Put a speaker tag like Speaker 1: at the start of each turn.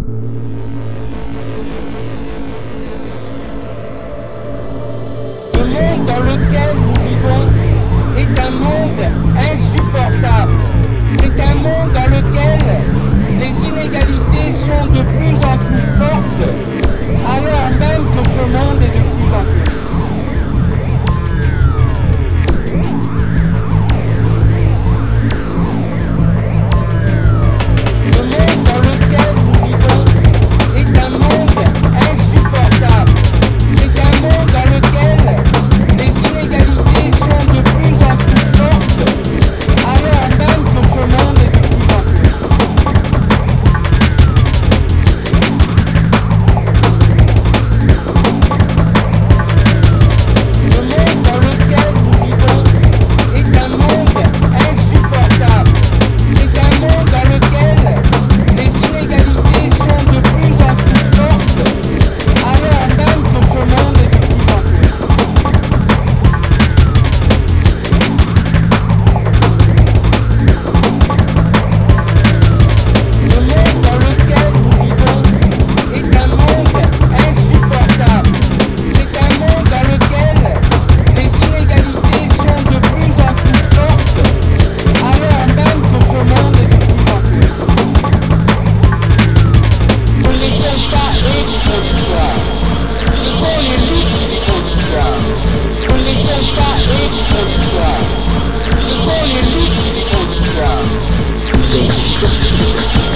Speaker 1: Le monde dans lequel nous vivons est un monde insupportable. C'est un monde dans lequel les inégalités sont de plus en plus fortes, alors même que ce monde est de plus en plus. Le monde dans lequel nous vivons est un monde insupportable. C'est un monde dans lequel les inégalités sont de plus en plus fortes, alors même que ce monde est de plus en plus. Le monde dans lequel nous vivons est un monde insupportable. C'est un monde dans lequel les inégalités sont de plus en plus fortes, alors même que ce monde est de plus en plus. Le monde dans lequel nous vivons est un monde insupportable. C'est un monde dans lequel les inégalités sont de plus en plus fortes, alors même que ce monde est de plus en plus. Ce ne sont pas eux qui font l'histoire. Ce sont les loups qui font l'histoire. Ce ne sont pas eux qui font l'histoire. Ce sont les loups qui font l'histoire.